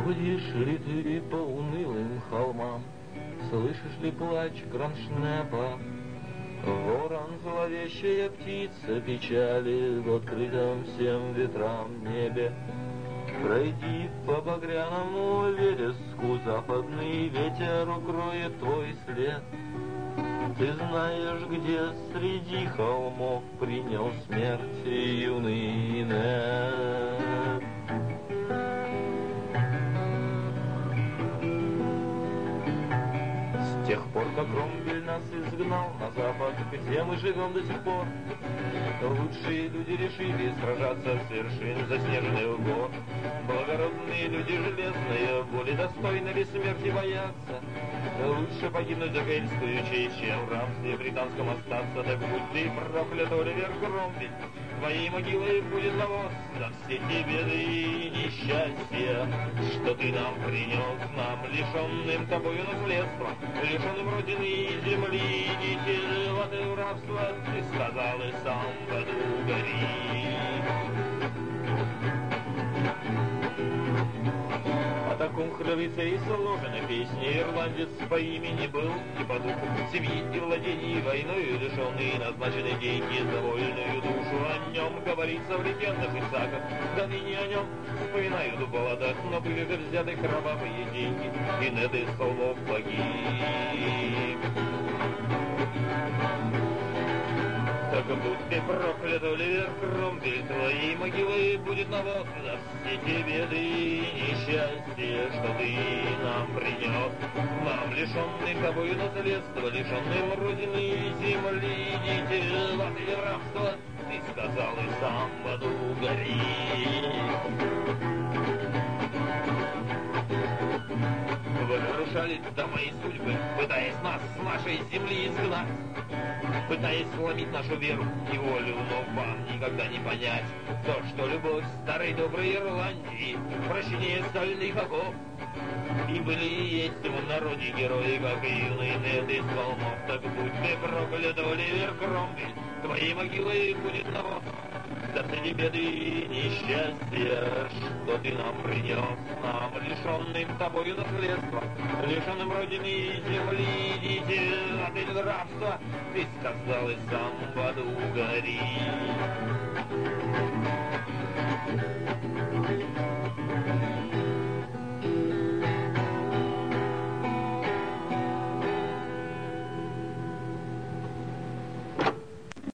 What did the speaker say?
Бродишь ли ты по унылым холмам, слышишь ли плач кроншнепа? Ворон, зловещая птица печали в открытом всем ветрам небе. Пройди по багряному вереску, западный ветер укроет твой след. Ты знаешь, где среди холмов принял смерть юный Нет. С тех пор, как Кромвель нас изгнал на запад, где мы живем до сих пор, лучшие люди решили сражаться с вершин заснеженных гор. Благородные люди железные, воли достойны ли смерти бояться? Лучше погибнуть за гельскую честь, чем в рабстве британском остаться. Так будь ты проклят, Оливер Кромвель, твоей могилой будет навоз за все те беды и несчастья, что ты нам принес, нам, лишенным тобою наследства, лишенным родины и земли, дети воды в рабство, ты сказал и сам в аду гори. О таком храбреце и сложены песни. Ирландец по имени был и по духу семьи и владений, войною лишенный назначенной деньги за вольную душу. О нем говорится в легендах и сагах, да ныне о нем вспоминают в балладах, но были же взяты кровавые деньги, и Нет из холмов погиб. Так будь ты проклят, Оливер Кромвель, твоей могилой будет навоз за все те беды и несчастья, что ты нам принес. Нам, лишенным тобою наследства, лишенным родины и земли, дети воды и рабства, ты сказал и сам в аду гори. Вы разрушали дома и судьбы, пытаясь нас с нашей земли изгнать, пытаясь сломить нашу веру и волю, но вам никогда не понять то, что любовь старой доброй Ирландии прощение стальных оков. И были и есть в народе герои, как и юный Нет из холмов. Так будь ты проклят, Оливер Кромвель, твоей могилой будет навоз за все те беды и несчастья, что ты нам принес, нам, лишенным тобою наследства, лишенным родины и земли, дети от рабства, ты сказал и сам в аду гори.